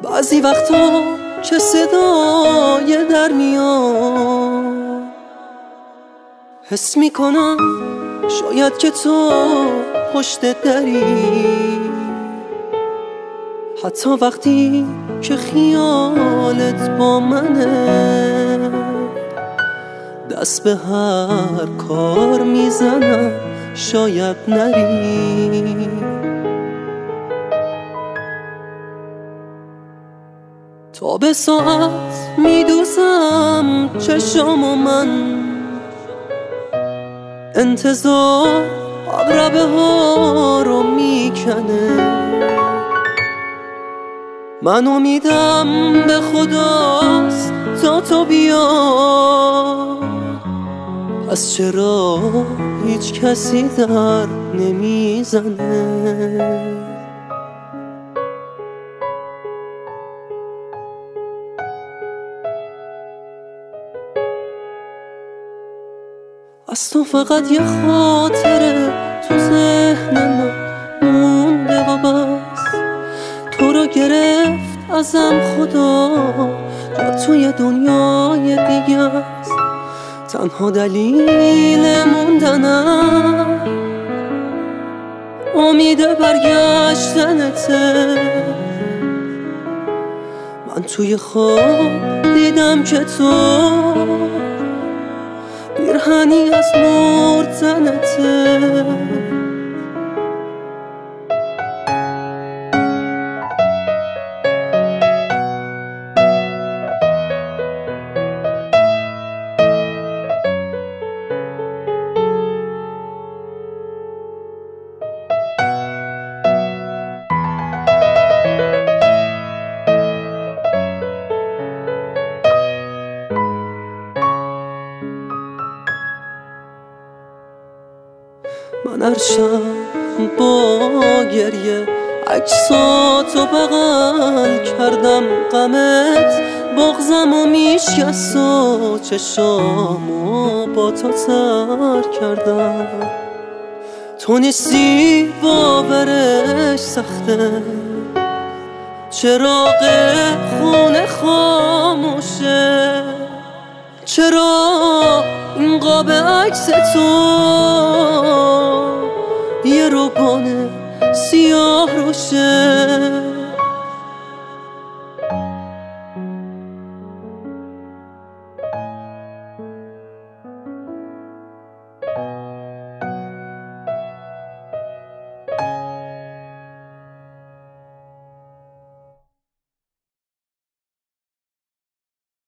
بعضی وقتا که صدای در میاد حس میکنم شاید که تو پشت دری، حتی وقتی که خیالت با منه دست به هر کار میزنم شاید نری. تا به ساعت میدوزم چشام و من انتظار عقربه ها رو میکنه. من امیدم به خداست تا تو بیا، پس چرا هیچ کسی در نمیزنه؟ از تو فقط یه خاطره تو ذهن من مونده و بس، تو رو گرفت ازم خدا جا توی دنیای دیگه است. تنها دلیل موندنم امید برگشتنته. من توی خواب دیدم که تو پیرهنی از نور تنته. من هر شب با گریه عکساتو بغل کردم، غمت بغضم و میشکست و چشامو با تو تر کردم. تو نیستی باورش سخته، چراغ خونه خاموشه، چرا این قاب عکس تو یه روبانه سیاه روشه؟